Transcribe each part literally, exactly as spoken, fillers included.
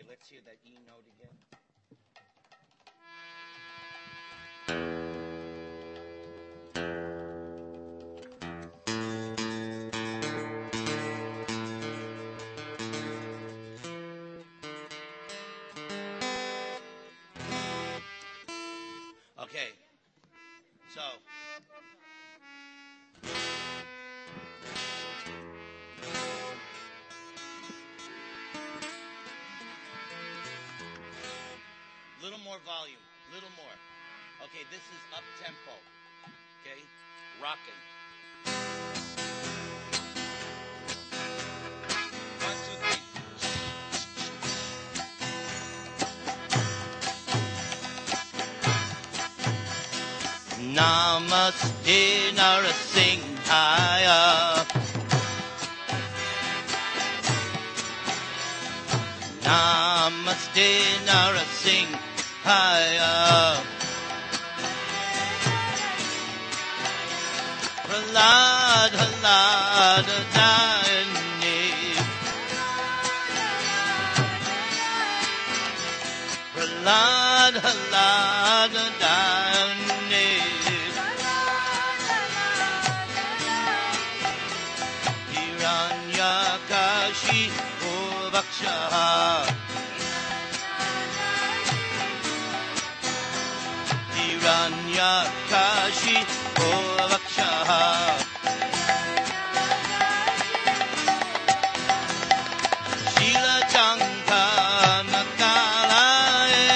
let's hear that E note again. Okay, so little more volume, little more. Okay, this is up tempo. Okay, rocking. One, two, three. Namaste Narasimhaya. Namaste Narasimhaya. Prahlad Halad Dayani. Prahlad Halad Dayani. Hiranyakashi Vaksha. Hiranyakashi Vaksha. Shila Chanka Nakalae.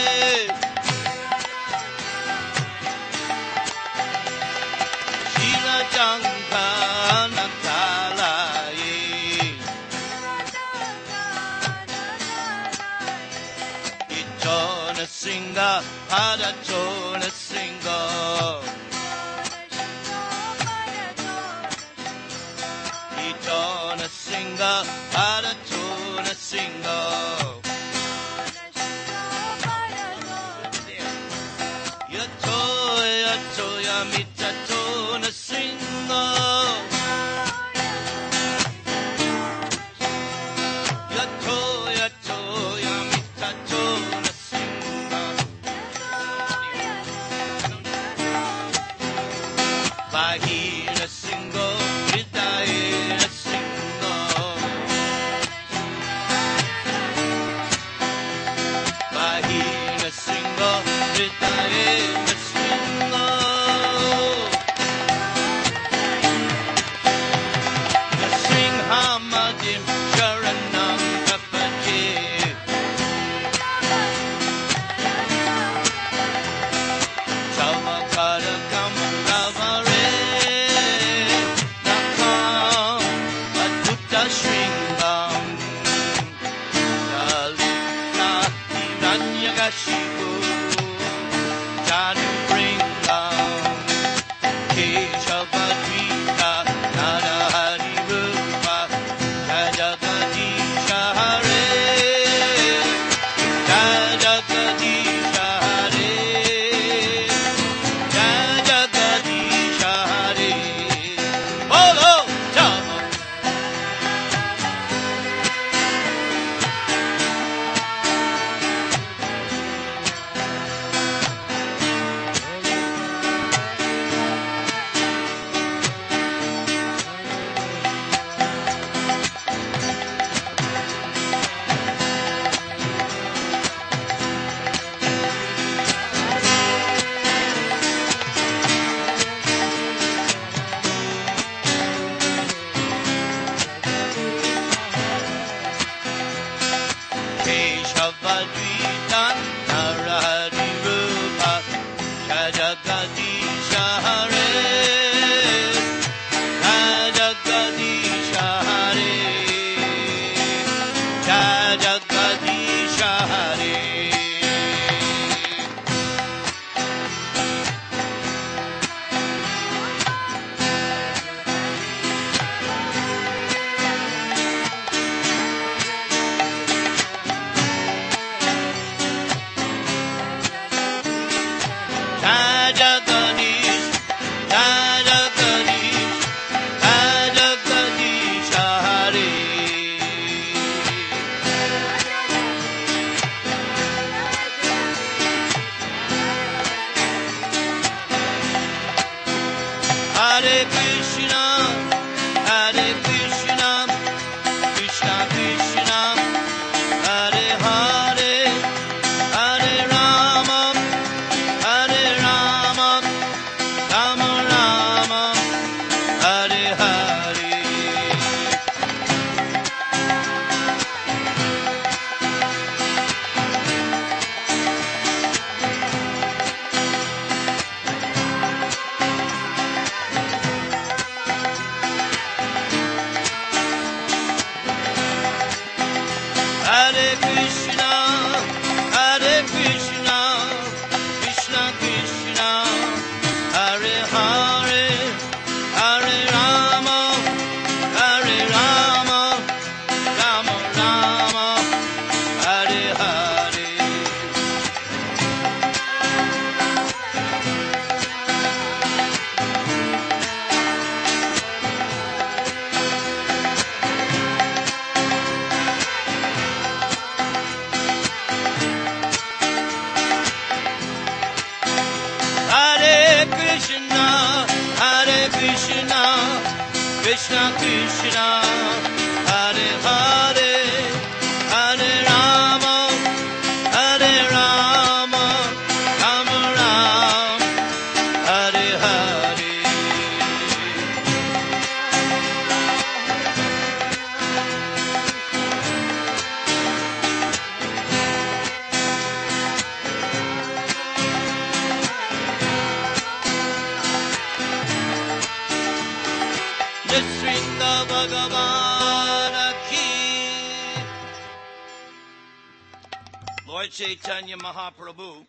Shila Chanka Nakalae. Ichona Singa Pada Chona Singa. Ichona Singa Pada Chona Singa. Yato Yato Yamita Chona Singa. Yato Yato Yamita Chona Singa. Bahira Singo, Hridayena Singo. Bahira Singo, Hridayena Singo. Sringhamadim Sharanam Kapaje. Chavakara Kamaravare. Nakam Adutta Shringam. Dalita Hiranyagashipu. Janu Bringam. Keshavadvita Narahari Rupa. Jajagadisha Hare. Jajagadisha Hare. Jajagadisha Hare. Bolo Jama. Keshavadvita Narahari Rupa. Jajagadisha Hare. Jajagadisha Hare. Jajagadisha Hare. Krishna, Hare Krishna, Krishna Krishna, Hare Hare, Hare Rama, Hare Rama, Rama Rama, Hare Hare. Hare Krishna, Hare Krishna, Krishna Krishna, Hare Hare, Hare Rama, Hare Rama, Rama Rama, Hare Hare. Nisringa Bhagavana Ki. Lord Chaitanya Mahaprabhu,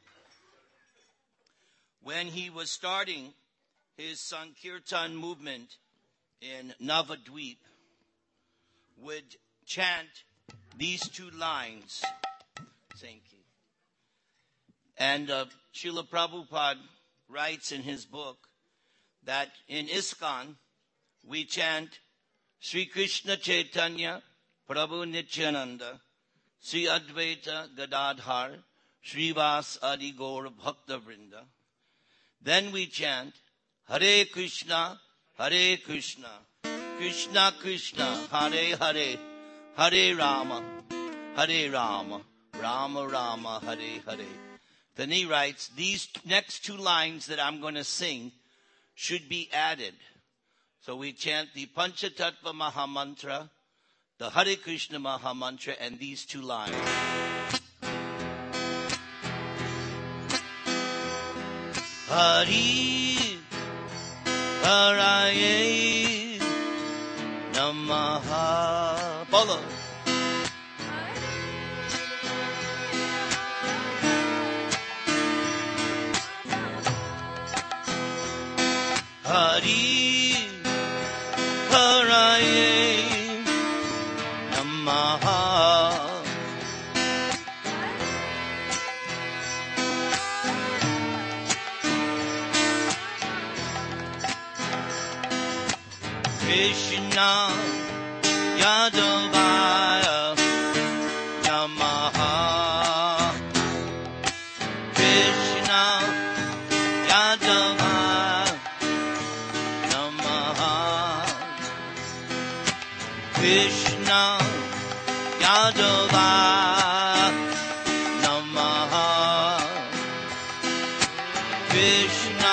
when he was starting his Sankirtan movement in Navadvip, would chant these two lines. Thank you. And uh, Srila Prabhupada writes in his book that in ISKCON, we chant Sri Krishna Chaitanya Prabhu Nityananda Sri Advaita Gadadhar Srivas Adi Gaur Bhakta Vrinda. Then we chant Hare Krishna, Hare Krishna, Krishna Krishna, Hare Hare, Hare Rama, Hare Rama, Rama Rama, Hare Hare. Then he writes, these next two lines that I'm going to sing should be added. So we chant the Panchatattva Mahamantra, the Hare Krishna Mahamantra, and these two lines. Hari Haraye Namaha. Follow. Hari Haraye Namaha. Krishna Yadavaya Namaha. Krishna Yadavaya Namaha. Krishna Yadavaya Namaha. Krishna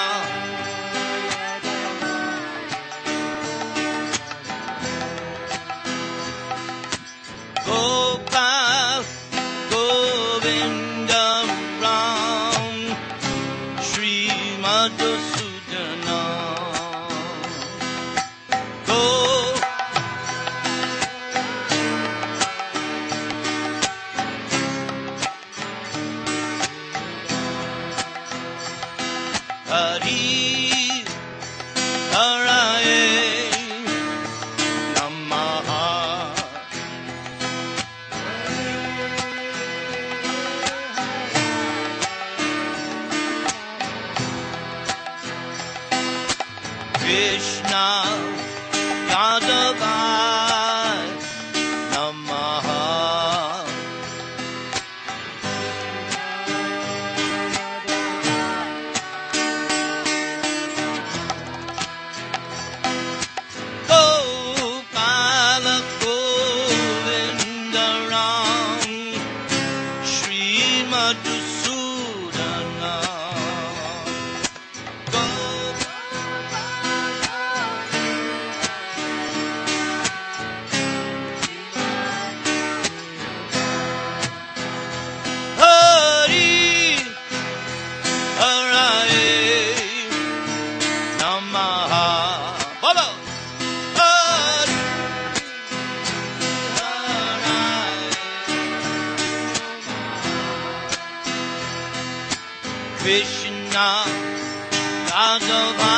Gopal Govinda Ram Shri Madhusudana. Go Hari Haraye Namaha. Krishna Yadavaya Namaha. Gopala Govinda Ram Shri Madhusudana. Go Krishna Yadava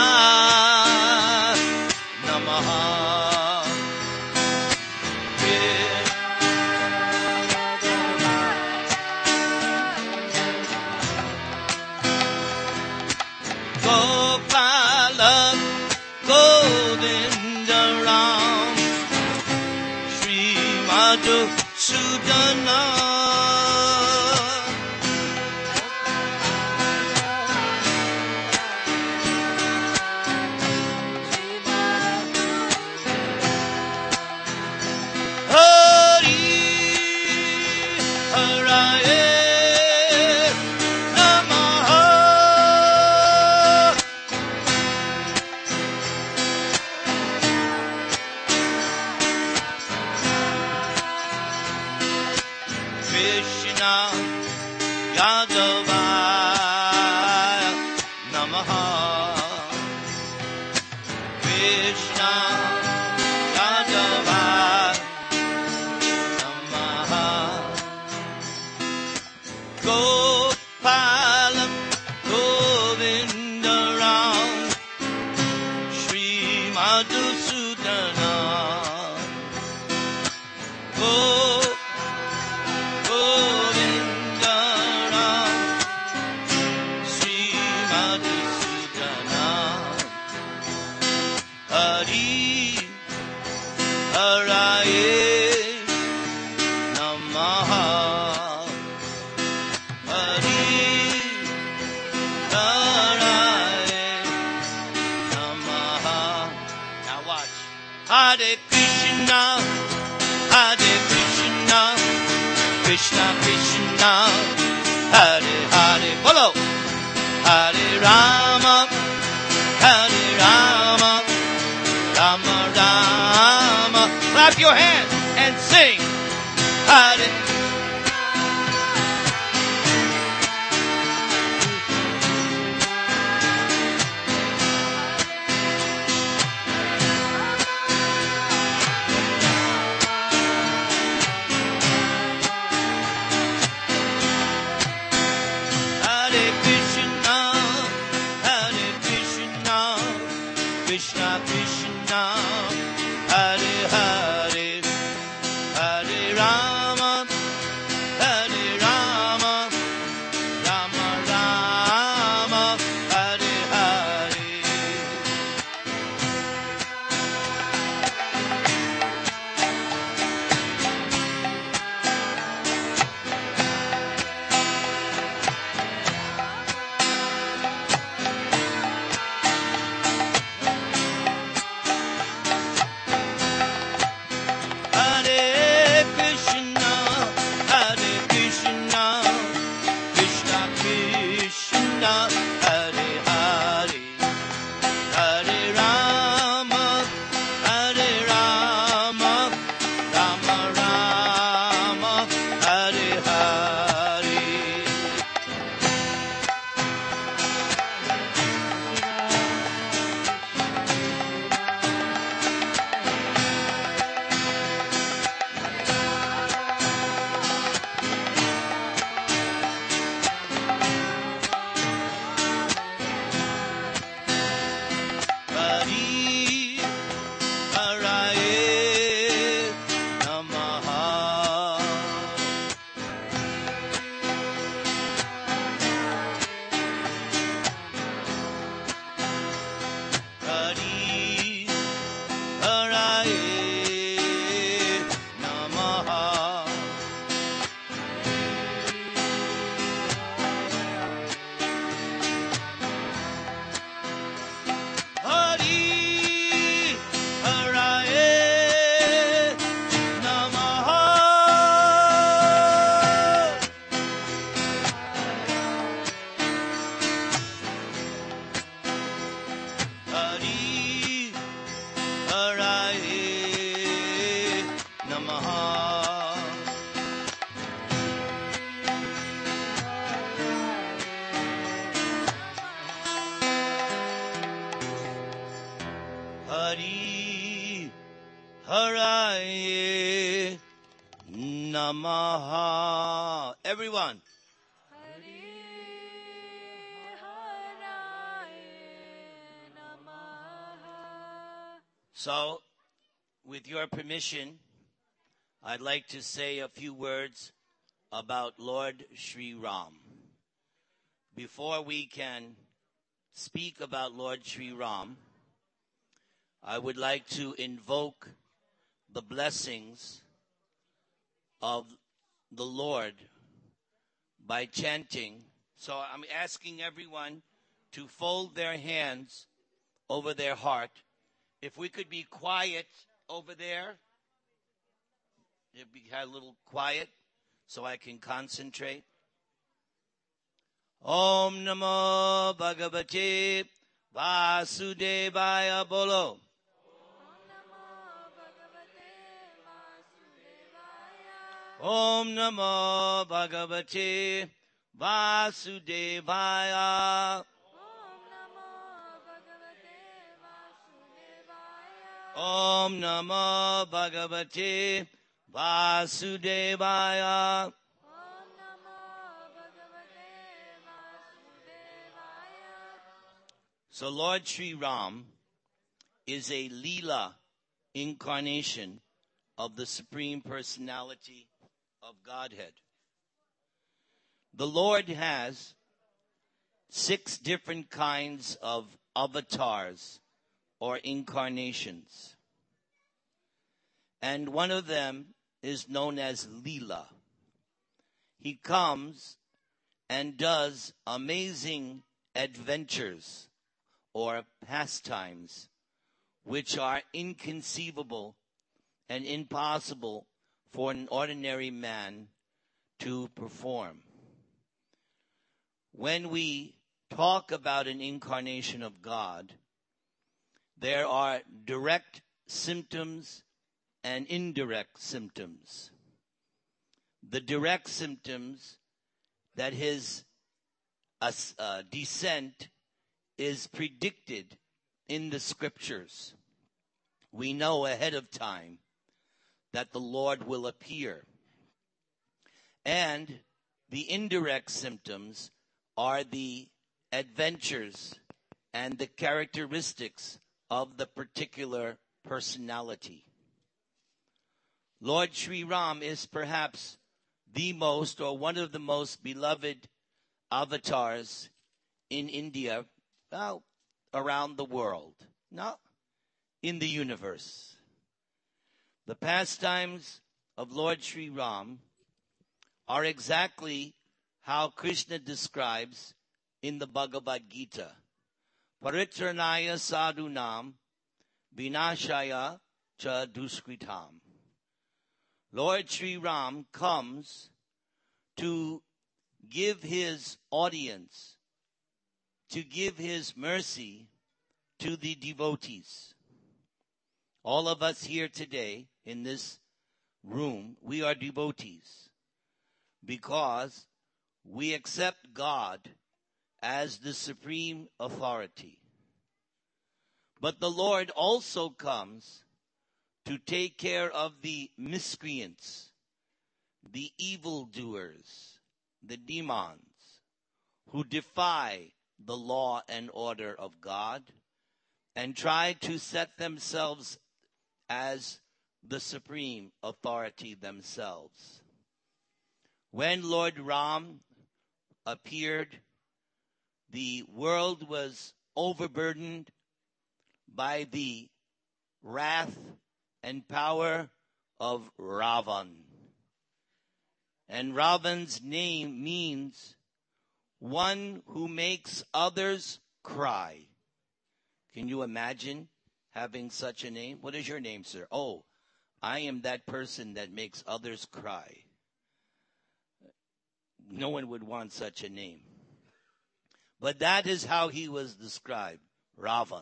Namaha. Gopala Govinda Ram Sri Madhusudana. Krishna Yadava Namaha. Krishna Yadava Namaha. Gopala Govinda Ram Sri Madhusudana. Gopala Hare Krishna, Hare Krishna, Krishna Krishna, Hare Hare, Bolo, Hare Rama, Hare Rama, Rama Rama. Clap your hands and sing, Hare. Krishna Krishna, Hare Hare, Hare Rama, Hare Rama, Rama Rama, Hare Hare. Hari Haraye Namaha. Everyone. Hari So, with your permission, I'd like to say a few words about Lord Sri Ram. Before we can speak about Lord Sri Ram, I would like to invoke the blessings of the Lord by chanting. So I'm asking everyone to fold their hands over their heart. If we could be quiet over there, if we had a little quiet so I can concentrate. Om Namo Bhagavate Vasudevaya Bolo. Om Namo Bhagavate Vasudevaya. Om Namo Bhagavate Vasudevaya. So Lord Sri Ram is a Leela incarnation of the Supreme Personality of Godhead. The Lord has six different kinds of avatars or incarnations. And one of them is known as Leela. He comes and does amazing adventures or pastimes which are inconceivable and impossible for an ordinary man to perform. When we talk about an incarnation of God, there are direct symptoms and indirect symptoms. The direct symptoms that his uh, uh, descent is predicted in the scriptures. We know ahead of time that the Lord will appear. And the indirect symptoms are the adventures and the characteristics of the particular personality. Lord Sri Ram is perhaps the most or one of the most beloved avatars in India, well, around the world, not in the universe. The pastimes of Lord Sri Ram are exactly how Krishna describes in the Bhagavad Gita. Paritranaya sadhunam vinashaya cha duskritam. Lord Sri Ram comes to give his audience, to give his mercy to the devotees. All of us here today in this room, we are devotees because we accept God as the supreme authority. But the Lord also comes to take care of the miscreants, the evildoers, the demons who defy the law and order of God and try to set themselves as the supreme authority themselves. When Lord Ram appeared, the world was overburdened by the wrath and power of Ravan. And Ravan's name means one who makes others cry. Can you imagine having such a name? What is your name, sir? Oh, I am that person that makes others cry. No one would want such a name. But that is how he was described, Ravan.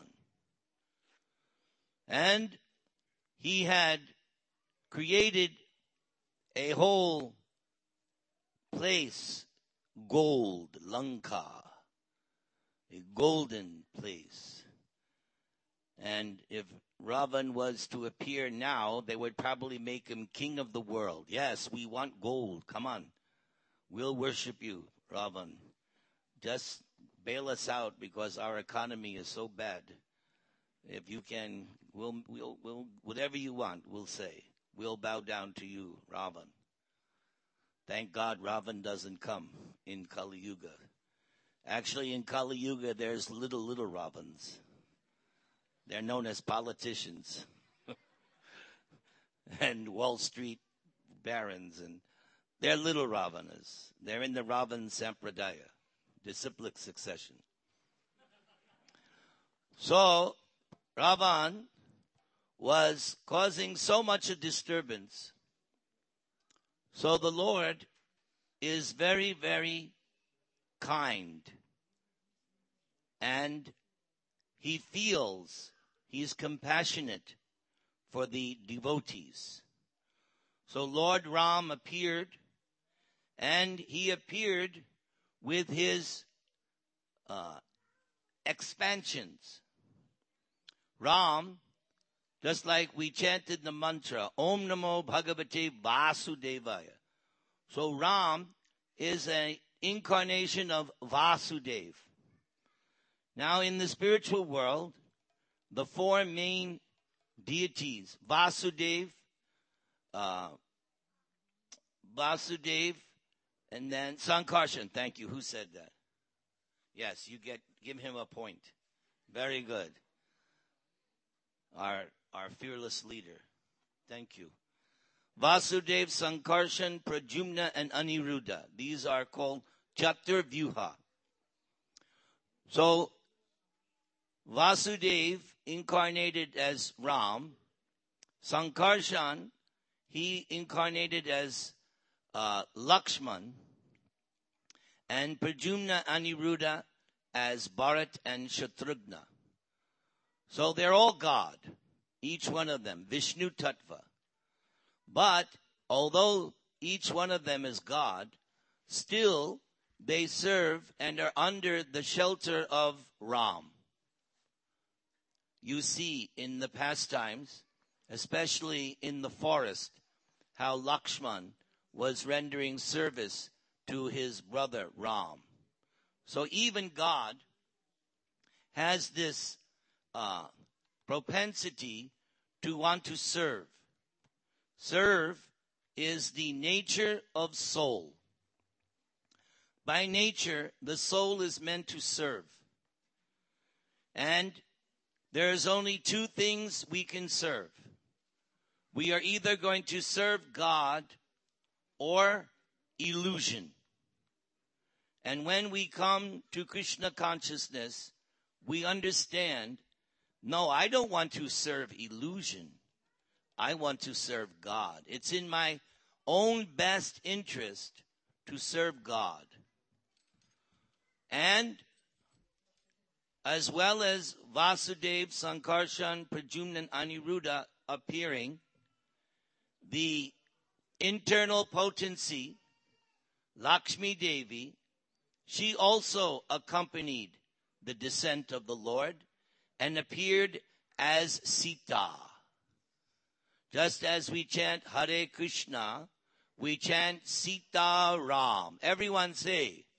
And he had created a whole place, gold, Lanka, a golden place. And if Ravan was to appear now, they would probably make him king of the world. Yes, we want gold. Come on. We'll worship you, Ravan. Just bail us out because our economy is so bad. If you can, we'll, we'll, we'll, whatever you want, we'll say. We'll bow down to you, Ravan. Thank God Ravan doesn't come in Kali Yuga. Actually, in Kali Yuga, there's little, little Ravans. They're known as politicians and Wall Street barons, and they're little Ravanas. They're in the Ravan Sampradaya, disciplic succession. So, Ravan was causing so much a disturbance. So the Lord is very, very kind. And he feels, he's compassionate for the devotees. So Lord Ram appeared, and he appeared with his uh, expansions. Ram, just like we chanted the mantra, Om Namo Bhagavate Vasudevaya. So Ram is an incarnation of Vasudev. Now in the spiritual world, the four main deities, Vasudev, uh, Vasudev, and then Sankarshan. Thank you. Who said that? Yes, you get, give him a point. Very good. Our, our fearless leader. Thank you. Vasudev, Sankarshan, Pradyumna, and Aniruddha. These are called Chaturvyuha. So, Vasudev incarnated as Ram. Sankarshan, he incarnated as uh, Lakshman. And Pradyumna, Aniruddha as Bharat and Shatrughna. So they're all God, each one of them, Vishnu Tattva. But although each one of them is God, still they serve and are under the shelter of Ram. You see in the pastimes, especially in the forest, how Lakshman was rendering service to his brother Ram. So even God has this uh, propensity to want to serve. Serve is the nature of soul. By nature, the soul is meant to serve. And there's only two things we can serve. We are either going to serve God or illusion. And when we come to Krishna consciousness, we understand, no, I don't want to serve illusion. I want to serve God. It's in my own best interest to serve God. And as well as Vasudev, Sankarshan, Pradyumna, and Aniruddha appearing, the internal potency, Lakshmi Devi, she also accompanied the descent of the Lord and appeared as Sita. Just as we chant Hare Krishna, we chant Sita Ram. Everyone say, Sita.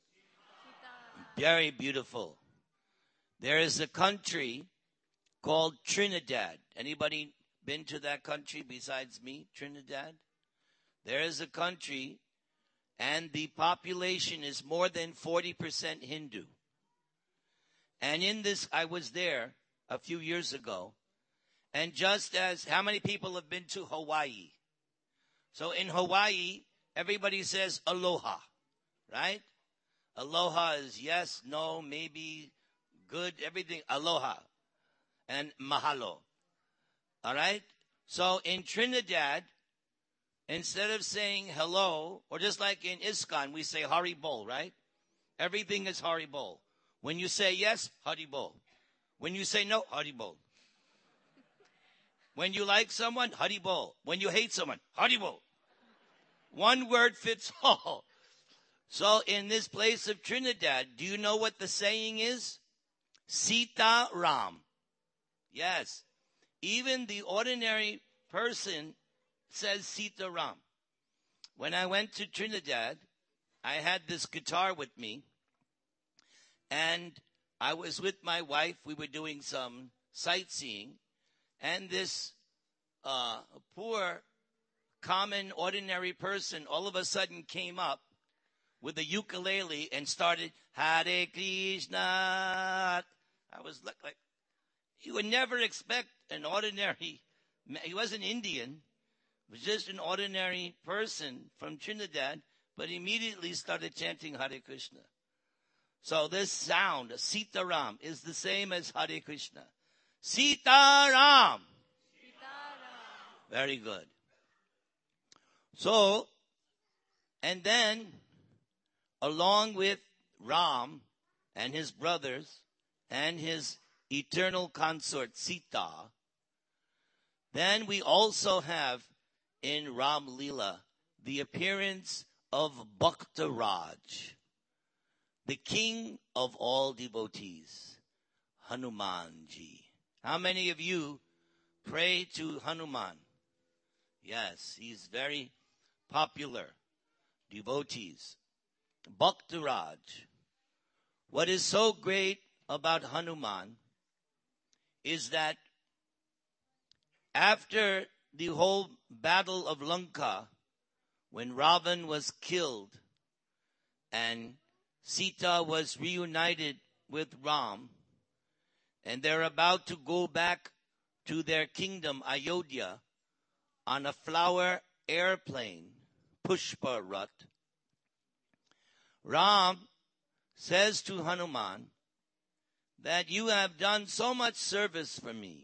Very beautiful. There is a country called Trinidad. Anybody been to that country besides me, Trinidad? There is a country, and the population is more than forty percent Hindu. And in this, I was there a few years ago. And just as, how many people have been to Hawaii? So in Hawaii, everybody says aloha, right? Aloha is yes, no, maybe, good, everything, aloha. And mahalo. All right? So in Trinidad, instead of saying hello, or just like in ISKCON, we say Haribol, right? Everything is Haribol. When you say yes, Haribol. When you say no, Haribol. When you like someone, Haribol. When you hate someone, Haribol. One word fits all. So in this place of Trinidad, do you know what the saying is? Sita Ram. Yes. Even the ordinary person says Sita Ram. When I went to Trinidad, I had this guitar with me, and I was with my wife. We were doing some sightseeing, and this uh, poor, common, ordinary person all of a sudden came up with a ukulele and started Hare Krishna. I was like, like you would never expect an ordinary, he wasn't Indian, he was just an ordinary person from Trinidad, but immediately started chanting Hare Krishna. So this sound, Sitaram, is the same as Hare Krishna. Sitaram. Sitaram. Very good. So, and then, along with Ram and his brothers and his eternal consort Sita, then we also have in Ram Leela the appearance of Bhaktaraj, the king of all devotees, Hanumanji. How many of you pray to Hanuman? Yes, he's very popular. Devotees. Bhaktaraj. What is so great about Hanuman is that after the whole battle of Lanka, when Ravan was killed and Sita was reunited with Ram, and they're about to go back to their kingdom, Ayodhya, on a flower airplane, Pushpa Rath, Ram says to Hanuman that you have done so much service for me.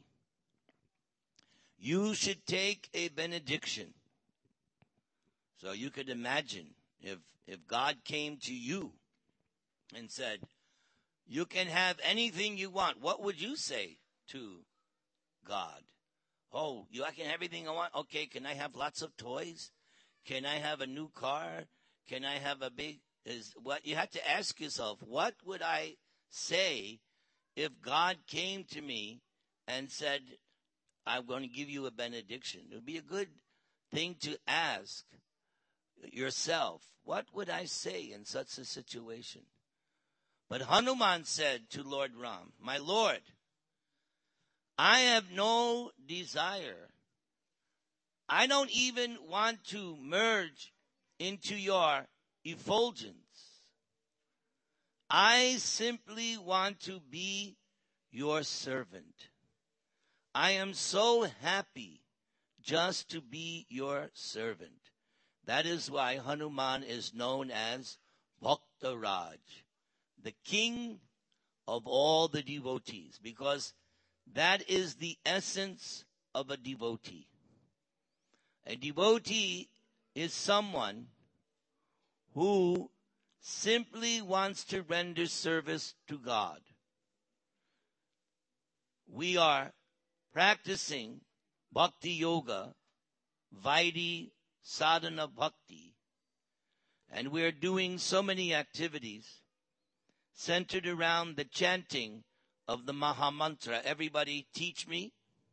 You should take a benediction. So you could imagine if, if God came to you and said, you can have anything you want, what would you say to God? Oh, you, I can have everything I want. Okay, can I have lots of toys? Can I have a new car? Can I have a big, is what you have to ask yourself, what would I say if God came to me and said, I'm going to give you a benediction? It would be a good thing to ask yourself, what would I say in such a situation? But Hanuman said to Lord Ram, my Lord, I have no desire. I don't even want to merge into your effulgence. I simply want to be your servant. I am so happy just to be your servant. That is why Hanuman is known as Bhaktaraj, the king of all the devotees, because that is the essence of a devotee. A devotee is someone who simply wants to render service to God. We are practicing Bhakti Yoga, Vaidhi Sadhana Bhakti, and we're doing so many activities centered around the chanting of the Maha Mantra. Everybody teach me.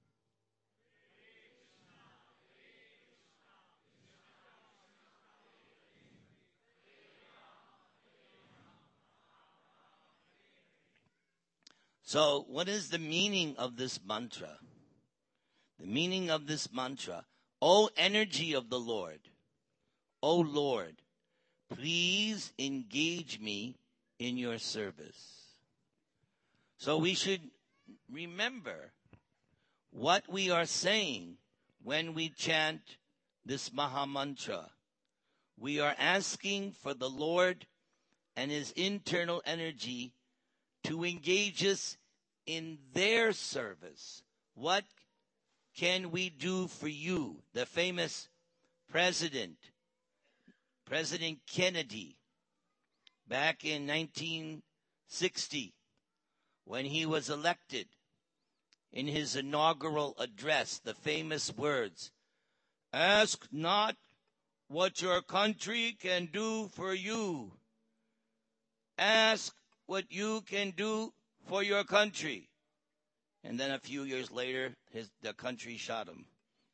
So, what is the meaning of this mantra? The meaning of this mantra, O energy of the Lord, O Lord, please engage me in your service. So we should remember what we are saying when we chant this Maha Mantra. We are asking for the Lord and His internal energy to engage us in their service. What can we do for you? The famous president, President Kennedy, back in nineteen sixty, when he was elected, in his inaugural address, the famous words, ask not what your country can do for you. Ask what you can do for your country. And then a few years later, his, the country shot him.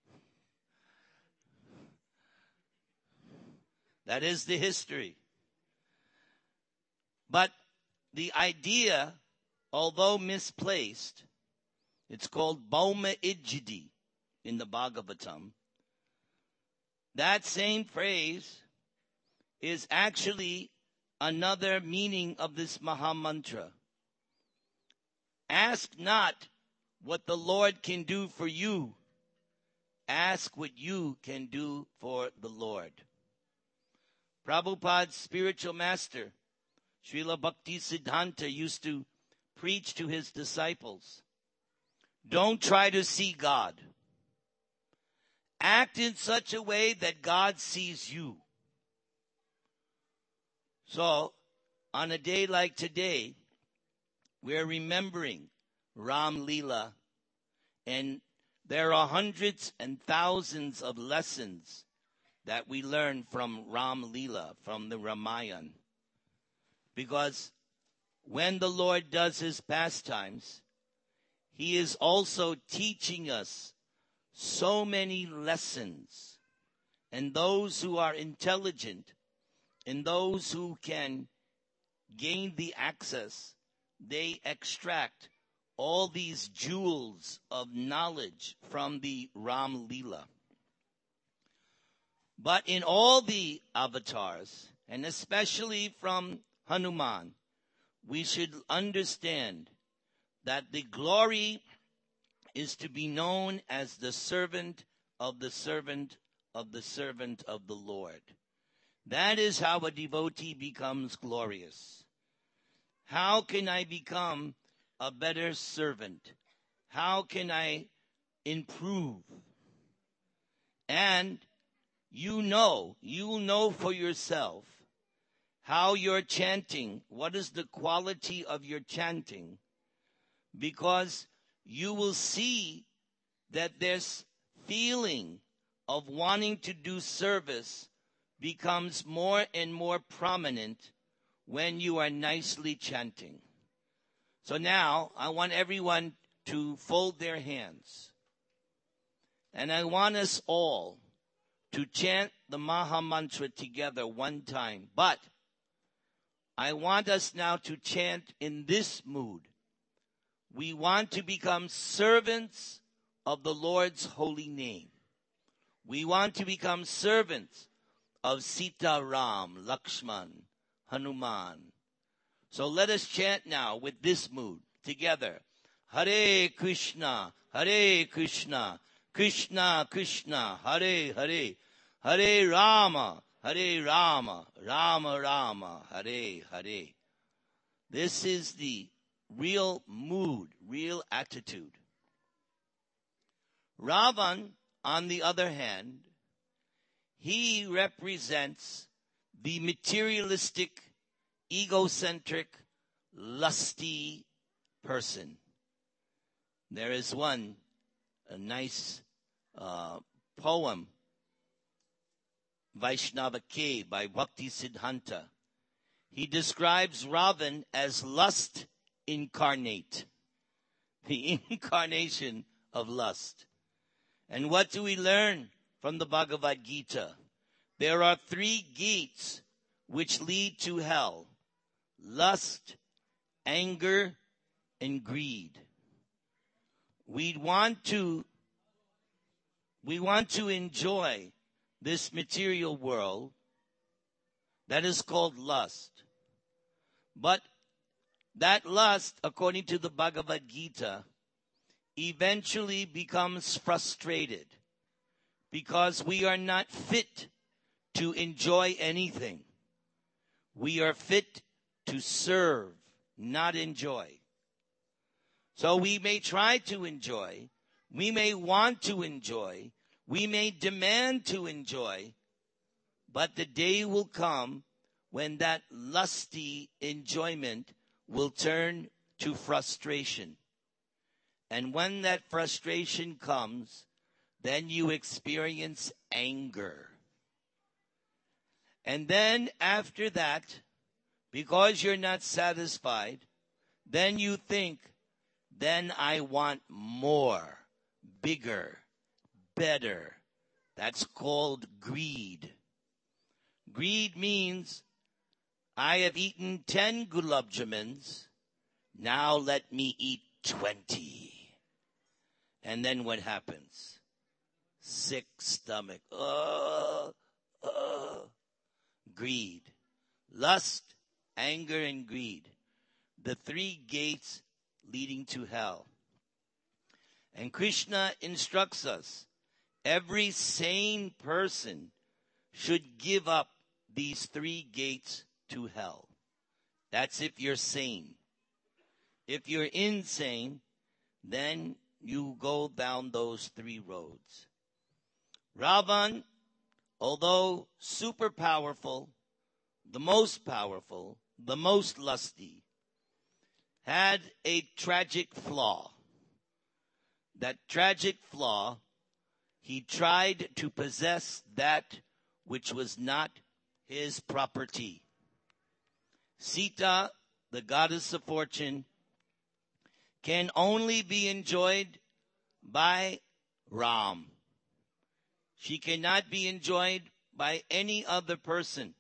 That is the history. But the idea, although misplaced, It's called Bauma Ijdi in the Bhagavatam. That same phrase is actually another meaning of this Maha Mantra. Ask not what the Lord can do for you. Ask what you can do for the Lord. Prabhupada's spiritual master, Srila Bhakti Siddhanta, used to preach to his disciples, don't try to see God. Act in such a way that God sees you. So, on a day like today, we're remembering Ram Leela, and there are hundreds and thousands of lessons that we learn from Ram Leela, from the Ramayana. Because when the Lord does his pastimes, he is also teaching us so many lessons. And those who are intelligent and those who can gain the access, they extract all these jewels of knowledge from the Ram Leela. But in all the avatars, and especially from Hanuman, we should understand that the glory is to be known as the servant of the servant of the servant of the Lord. That is how a devotee becomes glorious. How can I become a better servant? How can I improve? And you know, you'll know for yourself how you're chanting, what is the quality of your chanting, because you will see that this feeling of wanting to do service becomes more and more prominent when you are nicely chanting. So now I want everyone to fold their hands. And I want us all to chant the Maha Mantra together one time. But I want us now to chant in this mood. We want to become servants of the Lord's holy name. We want to become servants of Sita Ram, Lakshman, Hanuman. So let us chant now with this mood together. Hare Krishna, Hare Krishna, Krishna Krishna, Hare Hare, Hare Rama, Hare Rama, Rama Rama, Hare Hare. This is the real mood, real attitude. Ravan, on the other hand, he represents the materialistic, egocentric, lusty person. There is one, a nice uh, poem, Vaishnava K by Bhakti Siddhanta. He describes Ravan as lust incarnate, the incarnation of lust. And what do we learn from the Bhagavad Gita? There are three gates which lead to hell: lust, anger, and greed. We want to, we want to enjoy this material world that is called lust. But that lust, according to the Bhagavad Gita, eventually becomes frustrated because we are not fit to enjoy anything. We are fit to serve, not enjoy. So we may try to enjoy, we may want to enjoy, we may demand to enjoy, but the day will come when that lusty enjoyment will turn to frustration. And when that frustration comes, then you experience anger. And then after that, because you're not satisfied, then you think, then I want more, bigger, better. That's called greed. Greed means, I have eaten ten gulab jamans, now let me eat twenty. And then what happens? Sick stomach. Uh, uh. Greed. Lust, anger, and greed. The three gates leading to hell. And Krishna instructs us, every sane person should give up these three gates to hell. That's if you're sane. If you're insane, then you go down those three roads. Ravan, although super powerful, the most powerful, the most lusty, had a tragic flaw. That tragic flaw, he tried to possess that which was not his property. Sita, the goddess of fortune, can only be enjoyed by Ram. She cannot be enjoyed by any other person.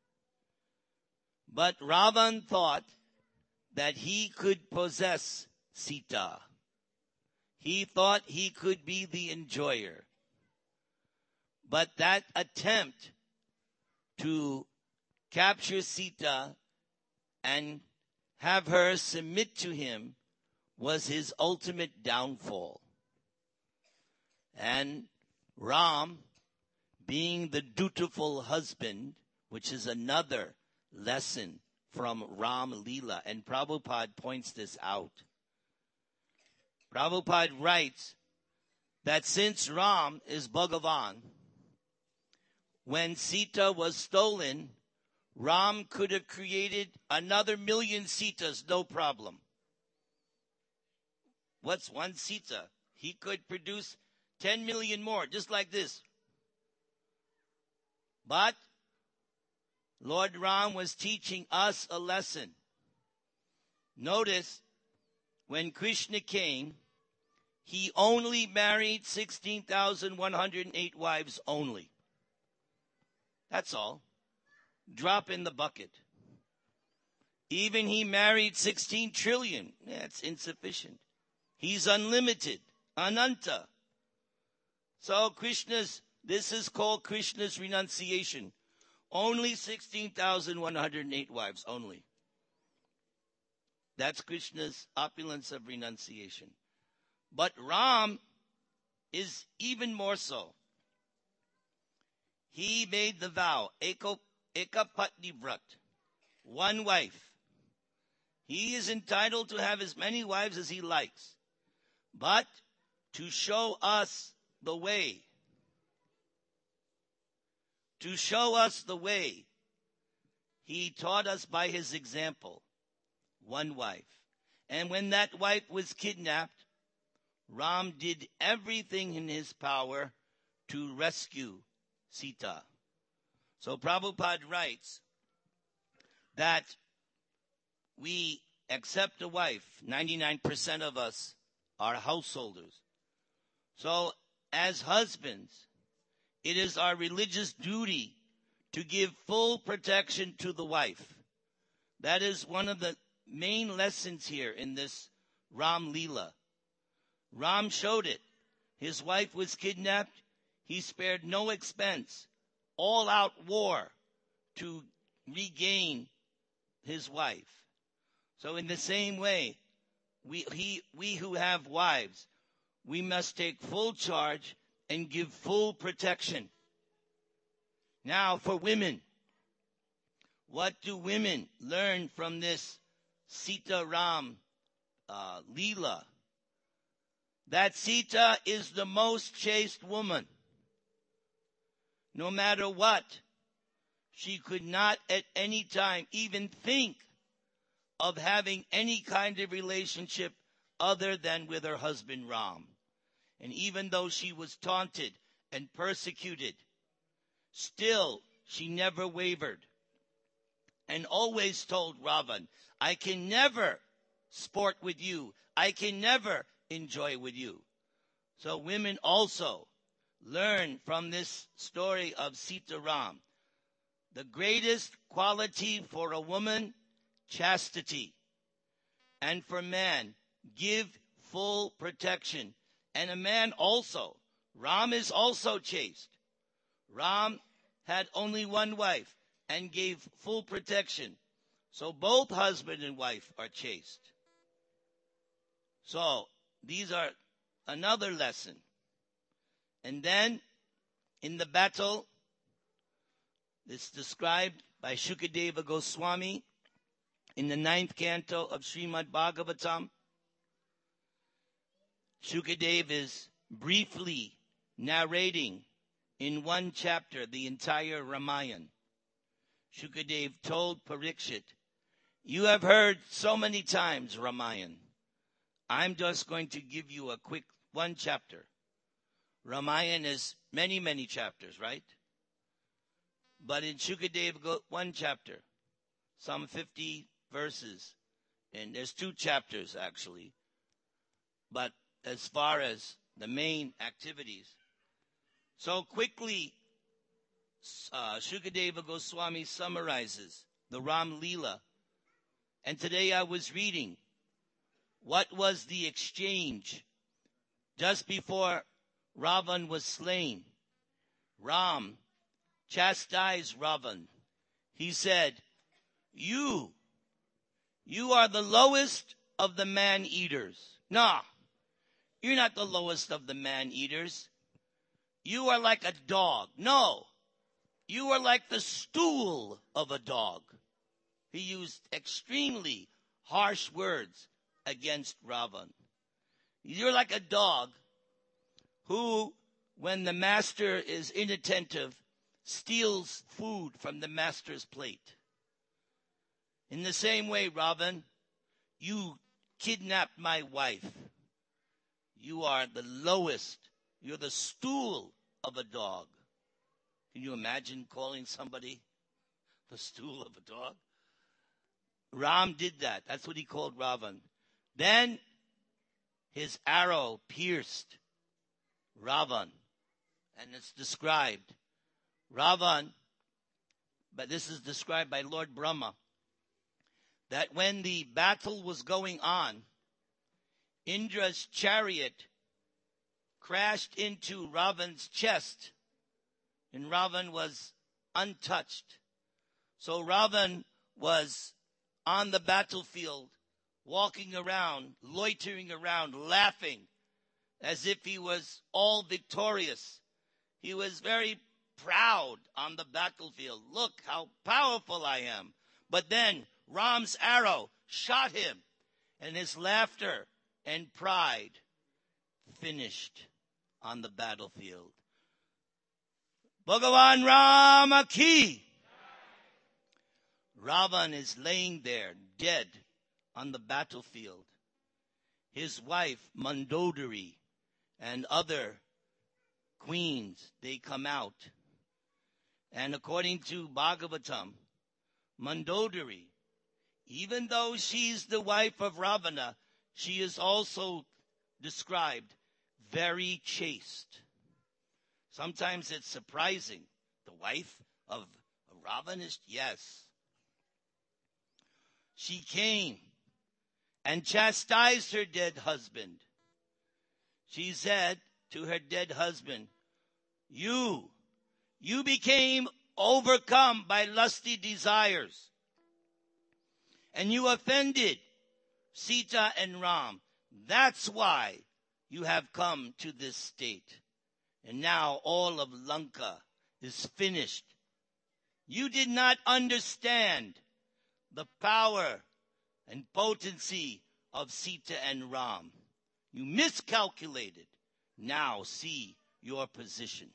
But Ravan thought that he could possess Sita. He thought he could be the enjoyer. But that attempt to capture Sita and have her submit to him was his ultimate downfall. And Ram, being the dutiful husband, which is another lesson from Ram Leela, and Prabhupada points this out. Prabhupada writes that since Ram is Bhagavan, when Sita was stolen, Ram could have created another million Sitas, no problem. What's one Sita? He could produce ten million more, just like this. But Lord Ram was teaching us a lesson. Notice, when Krishna came, he only married sixteen thousand one hundred eight wives only. That's all. Drop in the bucket. Even he married sixteen trillion. That's insufficient. He's unlimited. Ananta. So Krishna's, this is called Krishna's renunciation. Only sixteen thousand one hundred eight wives, only. That's Krishna's opulence of renunciation. But Ram is even more so. He made the vow, Eko, Eka Patni Vrat, one wife. He is entitled to have as many wives as he likes. But to show us the way, to show us the way, he taught us by his example, one wife. And when that wife was kidnapped, Ram did everything in his power to rescue Sita. So Prabhupada writes that we accept a wife. ninety-nine percent of us are householders. So as husbands, it is our religious duty to give full protection to the wife. That is one of the main lessons here in this Ram Leela. Ram showed it. His wife was kidnapped. He spared no expense. All out war to regain his wife. So in the same way, we, he, we who have wives, we must take full charge and give full protection. Now for women, what do women learn from this Sita Ram uh, Leela? That Sita is the most chaste woman. No matter what, she could not at any time even think of having any kind of relationship other than with her husband Ram. And even though she was taunted and persecuted, still she never wavered and always told Ravan, I can never sport with you. I can never enjoy with you. So women also learn from this story of Sita Ram. The greatest quality for a woman, chastity. And for man, give full protection and a man also. Ram is also chaste. Ram had only one wife and gave full protection. So both husband and wife are chaste. So these are another lesson. And then in the battle, it's described by Shukadeva Goswami in the ninth canto of Srimad Bhagavatam. Shukadeva is briefly narrating in one chapter the entire Ramayana. Shukadeva told Parikshit, "You have heard so many times Ramayana. I'm just going to give you a quick one chapter." Ramayana is many, many chapters, right? But in Shukadeva, one chapter, some fifty verses, and there's two chapters actually. But as far as the main activities, so quickly, uh, Shukadeva Goswami summarizes the Ram Leela. And today I was reading what was the exchange just before Ravan was slain. Ram chastised Ravan. He said, you, you are the lowest of the man-eaters. Nah, you're not the lowest of the man-eaters. You are like a dog. No, you are like the stool of a dog. He used extremely harsh words against Ravan. You're like a dog who, when the master is inattentive, steals food from the master's plate. In the same way, Ravan, you kidnapped my wife. You are the lowest. You're the stool of a dog. Can you imagine calling somebody the stool of a dog? Ram did that. That's what he called Ravan. Then his arrow pierced Ravan. And it's described. Ravan, but this is described by Lord Brahma, that when the battle was going on, Indra's chariot crashed into Ravan's chest, and Ravan was untouched. So Ravan was on the battlefield, walking around, loitering around, laughing, as if he was all victorious. He was very proud on the battlefield. Look how powerful I am. But then Ram's arrow shot him, and his laughter and pride finished on the battlefield. Bhagavan Rama ki. Ravan is laying there dead on the battlefield. His wife Mandodari and other queens, they come out. And according to Bhagavatam, Mandodari, even though she's the wife of Ravana, she is also described very chaste. Sometimes it's surprising. The wife of Ravana is, yes. She came and chastised her dead husband. She said to her dead husband, you, you became overcome by lusty desires, and you offended Sita and Ram. That's why you have come to this state. And now all of Lanka is finished. You did not understand the power and potency of Sita and Ram. You miscalculated. Now see your position.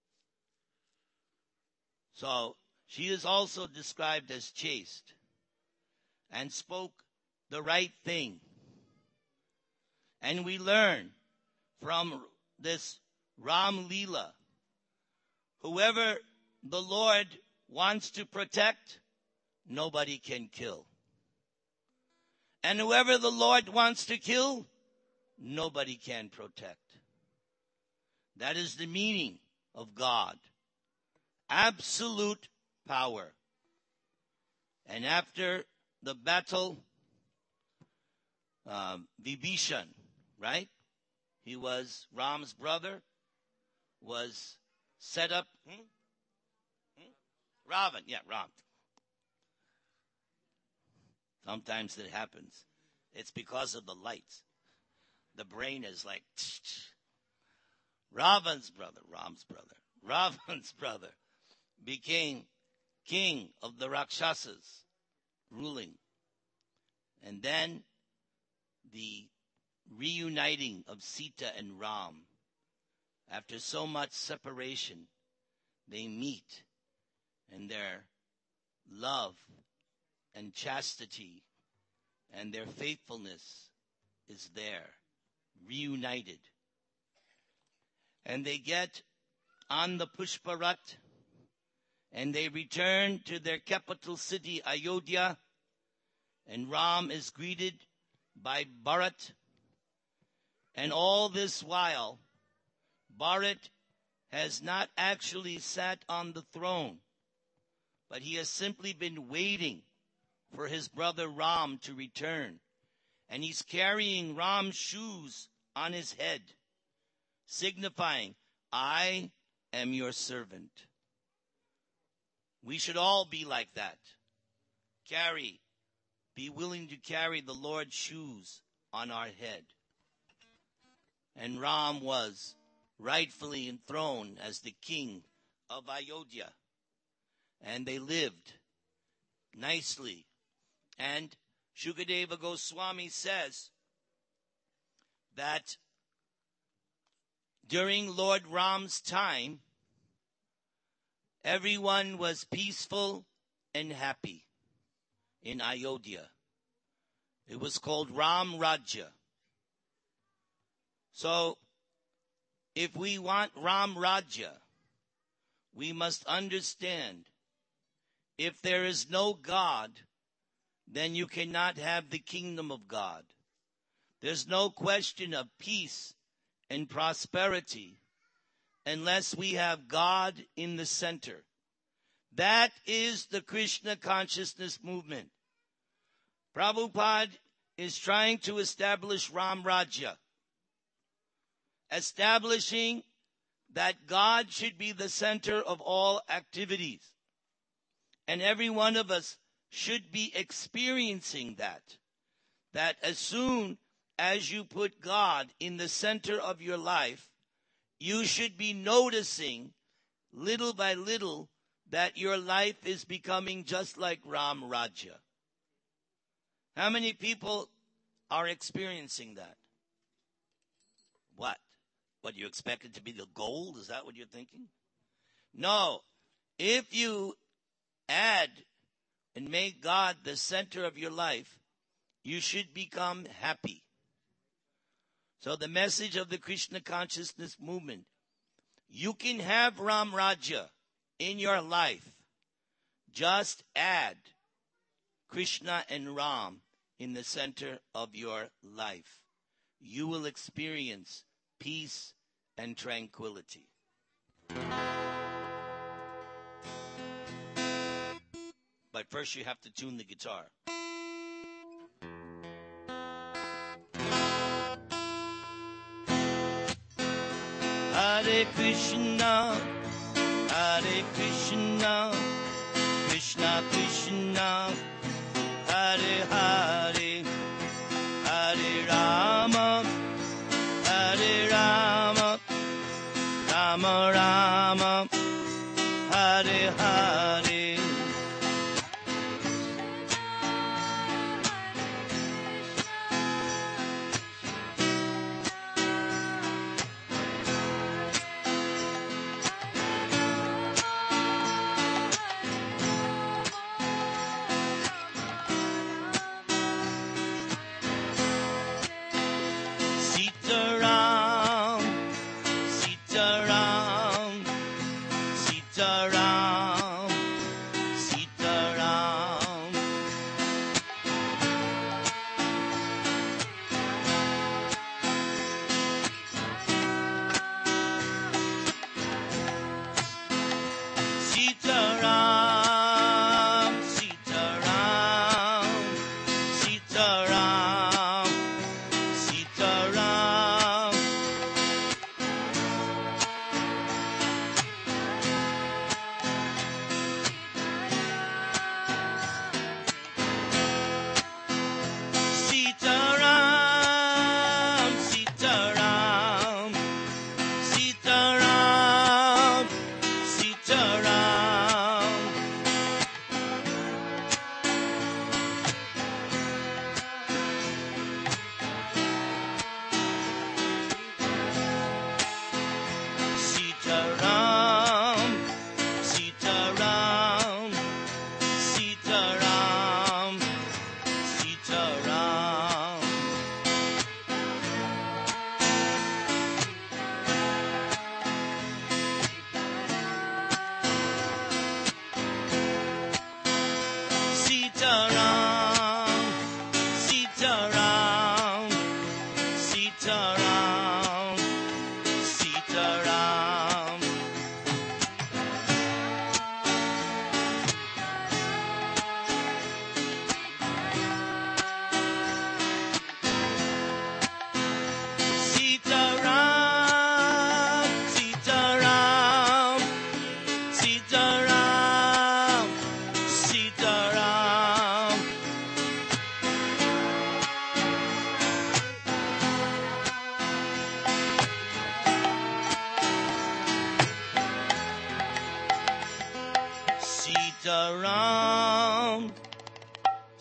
So she is also described as chaste and spoke the right thing. And we learn from this Ram Leela, whoever the Lord wants to protect, nobody can kill. And whoever the Lord wants to kill, nobody can protect. That is the meaning of God. Absolute power. And after the battle, um, Vibhishan, right? He was, Ram's brother was set up, hmm? Hmm? Ravan, yeah, Ram. Sometimes it happens. It's because of the light. The brain is like, tch, tch. Ravan's brother, Ram's brother, Ravan's brother became king of the Rakshasas, ruling. And then the reuniting of Sita and Ram. After so much separation, they meet, and their love and chastity and their faithfulness is there, reunited. And they get on the Pushparat, and they return to their capital city, Ayodhya, and Ram is greeted by Bharat. And all this while, Bharat has not actually sat on the throne, but he has simply been waiting for his brother Ram to return. And he's carrying Ram's shoes on his head, signifying, I am your servant. We should all be like that. Carry, be willing to carry the Lord's shoes on our head. And Ram was rightfully enthroned as the king of Ayodhya. And they lived nicely. And Shukadeva Goswami says that during Lord Ram's time, everyone was peaceful and happy in Ayodhya. It was called Ram Rajya. So, if we want Ram Rajya, we must understand, if there is no God, then you cannot have the kingdom of God. There's no question of peace and prosperity unless we have God in the center. That is the Krishna consciousness movement. Prabhupada is trying to establish Ram Rajya, establishing that God should be the center of all activities. And every one of us should be experiencing that. That as soon as you put God in the center of your life, you should be noticing little by little that your life is becoming just like Ram Rajya. How many people are experiencing that? What? What, you expect it to be the gold? Is that what you're thinking? No. If you add and make God the center of your life, you should become happy. So the message of the Krishna consciousness movement, you can have Ram Rajya in your life. Just add Krishna and Ram in the center of your life. You will experience peace and tranquility. But first you have to tune the guitar. Hare Krishna, Hare Krishna, Krishna Krishna, Hare Hare, Hare Rama, Hare Rama, Rama Rama, Hare Hare.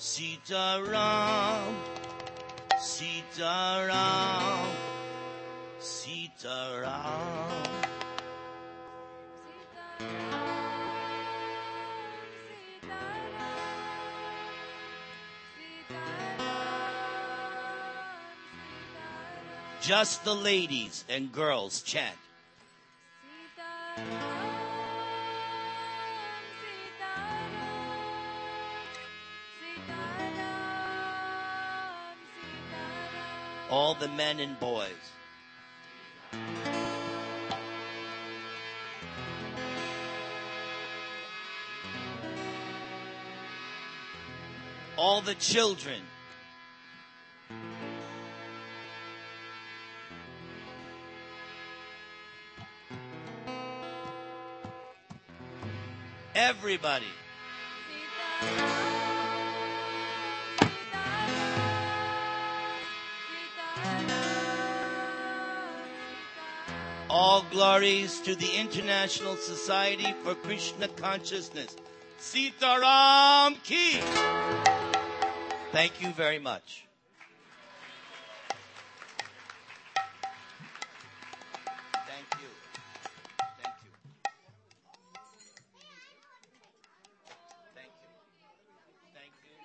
Sitaram, Sitaram, Sitaram. Just the ladies and girls chant. All the men and boys. All the children. Everybody. All glories to the International Society for Krishna Consciousness. Sitaram Ki. Thank you very much. Thank you. Thank you. Thank you. Thank you.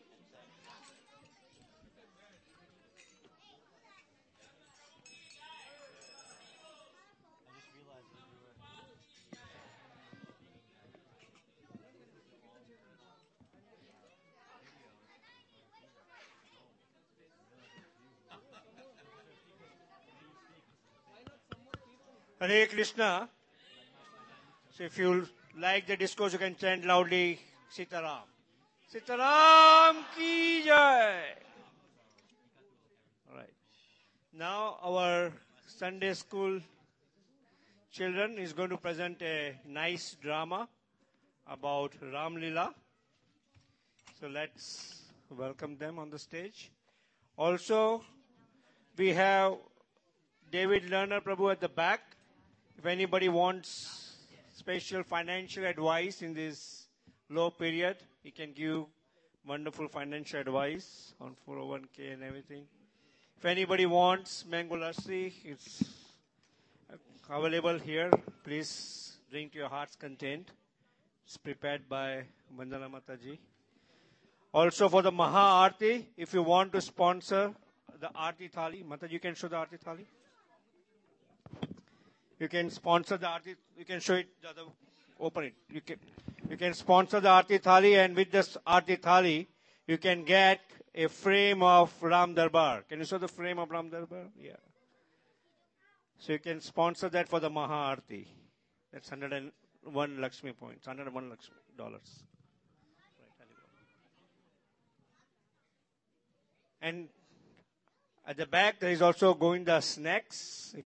Hare Krishna. So if you like the discourse, you can chant loudly, Sitaram. Sitaram ki jai. All right. Now our Sunday school children is going to present a nice drama about Ram Lila. So let's welcome them on the stage. Also, we have David Lerner Prabhu at the back. If anybody wants special financial advice in this low period, he can give wonderful financial advice on four oh one k and everything. If anybody wants mango lassi, it's available here. Please drink to your heart's content. It's prepared by Vandana Mataji. Also for the Maha Aarti, if you want to sponsor the Aarti Thali, Mataji, you can show the Aarti Thali. You can sponsor the Aarti, you can show it, the other, open it. You can, you can sponsor the Aarti Thali, and with this Aarti Thali, you can get a frame of Ram Darbar. Can you show the frame of Ram Darbar? Yeah. So you can sponsor that for the Maha Aarti. That's one hundred one Lakshmi points, one hundred one Lakshmi dollars. And at the back, there is also going the snacks. If